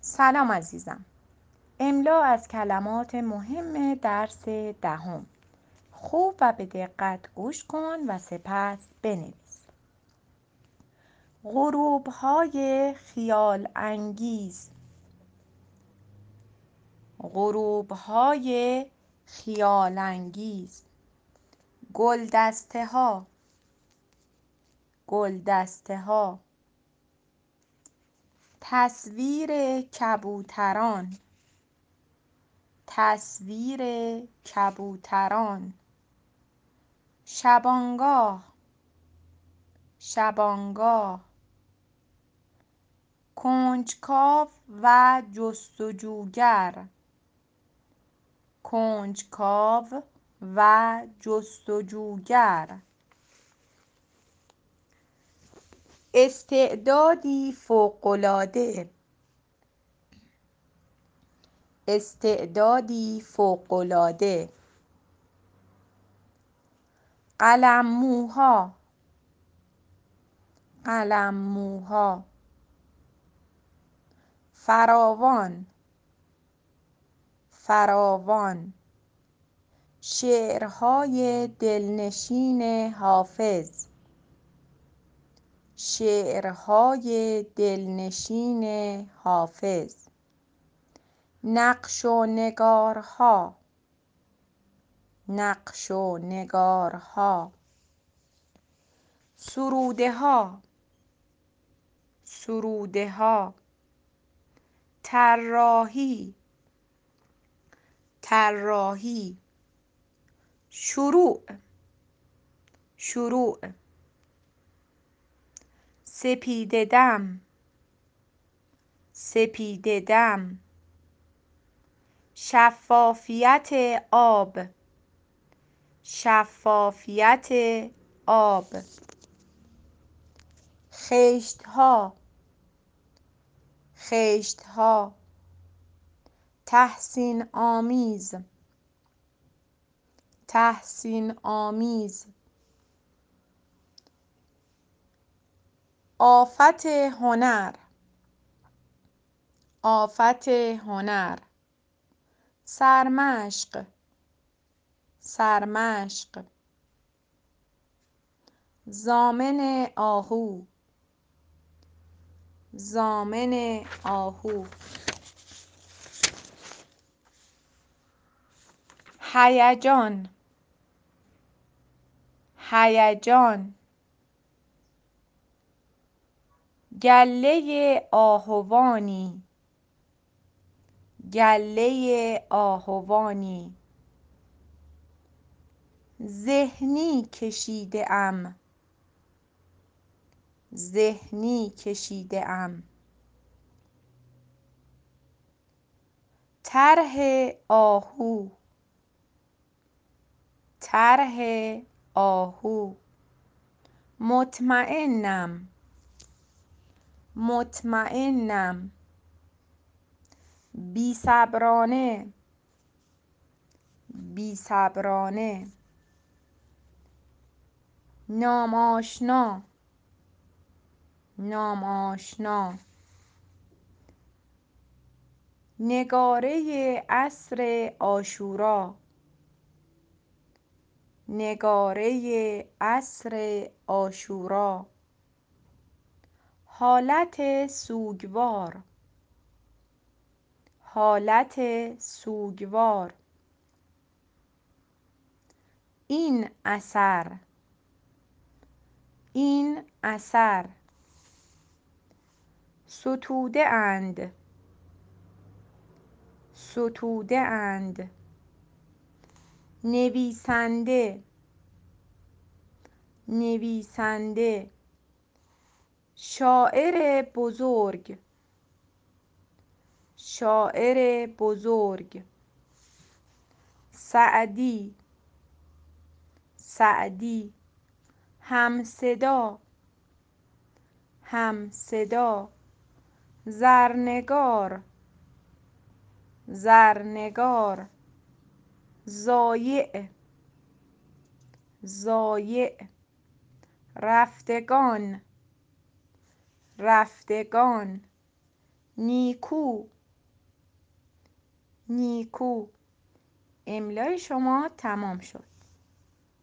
سلام عزیزم. املا از کلمات مهم درس دهم. خوب و به دقت گوش کن و سپس بنویس. غروب‌های خیال انگیز. غروب‌های خیال انگیز. گلدسته ها. گلدسته ها. تصویر کبوتران. تصویر کبوتران. شبانگاه. شبانگاه. کنجکاو و جستجوگر. کنجکاو و جستجوگر. استعدادی فوق‌العاده. استعدادی فوق‌العاده. قلمموها. قلمموها. فراوان. فراوان. شعرهای دلنشین حافظ. شعرهای دلنشین حافظ. نقش و نگارها. نقش و نگارها. سروده ها. سروده ها. طراحی. طراحی. شروع. شروع. سپیده دم. سپیده دم. شفافیت آب. شفافیت آب. خشت‌ها. خشت‌ها. تحسین آمیز. تحسین آمیز. آفت هنر. آفت هنر. سرمشق. سرمشق. ضامن آهو. ضامن آهو. هیجان. هیجان. گله آهوانی. گله آهوانی. ذهنی کشیده ام. ذهنی کشیده ام. طرح آهو. طرح آهو. مطمئنم. مطمئنم. بی‌صبرانه. بی‌صبرانه. ناماشنا. ناماشنا. نگاره عصر عاشورا. نگاره عصر عاشورا. حالت سوگوار. حالت سوگوار. این اثر. این اثر. ستوده اند. ستوده اند. نویسنده. نویسنده. شاعر بزرگ. شاعر بزرگ. سعدی. سعدی. همصدا. همصدا. زرنگار. زرنگار. ضایع. ضایع. رفتگان. رفتگان. نیکو، نیکو. املای شما تمام شد.